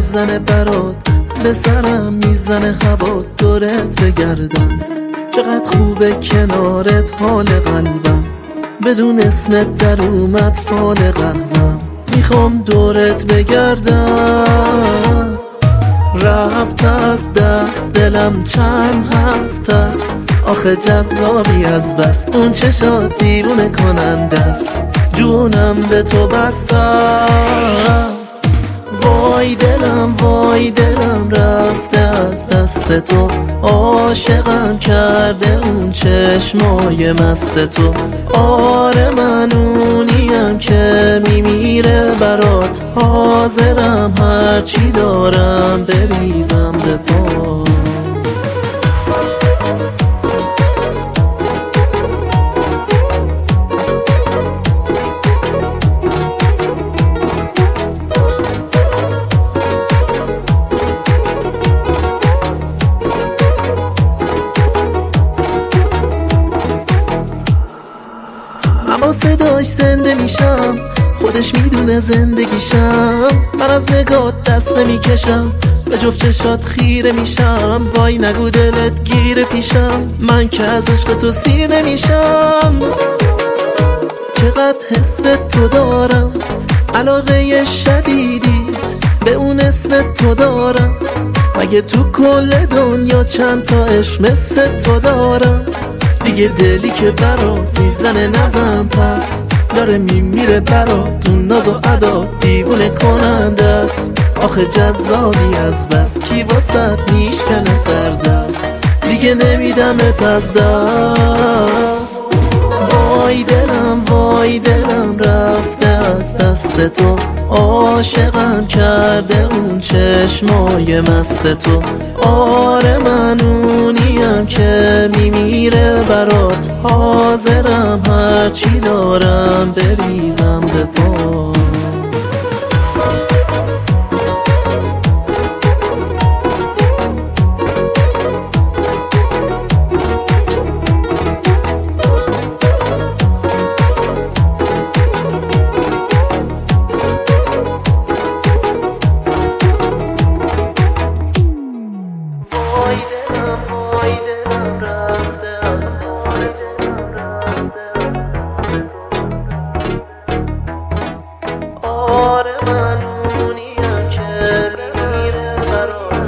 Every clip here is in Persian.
میزنه برات، به سرم میزنه هوا دورت بگردم. چقدر خوبه کنارت حال قلبم، بدون اسمت در اومد فال قهوم. میخوام دورت بگردم، رفت از دست دلم چند هفته است. آخه جذابی از بس، اون چشات دیوونه کننده است. جونم به تو بسته است. وای دلم رفته از دست تو. عاشقم کرده اون چشمای مست تو. آره من اونیم که میمیره برات، حاضرم هرچی دارم بریزم به پات. با صداش زنده میشم، خودش میدونه زندگیشم. من از نگات دست نمیکشم، به جفت چشات خیره میشم. وای نگو دلت گیره پیشم، من که از عشق تو سیر نمیشم. چقدر حس به تو دارم، علاقه شدیدی به اون اسم تو دارم. مگه تو کل دنیا چند تا عشق مثل تو دارم؟ دیگه دلی که برات میزنه نزن پس، داره میمیره برات تو ناز و ادا دیوونه کننده است. آخه جذابی از بس، کی واسط میشکنه سردست، دیگه نمیدمت از دست. وای دلم رفته از دست تو. عاشقم کرده اون چشمای مست تو. آره من اونیم که میمیره برات، حاضرم هرچی دارم بریزم به پات.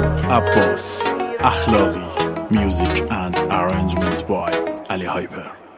Abbas Akhlaqi, music and arrangement by Ali Hyper.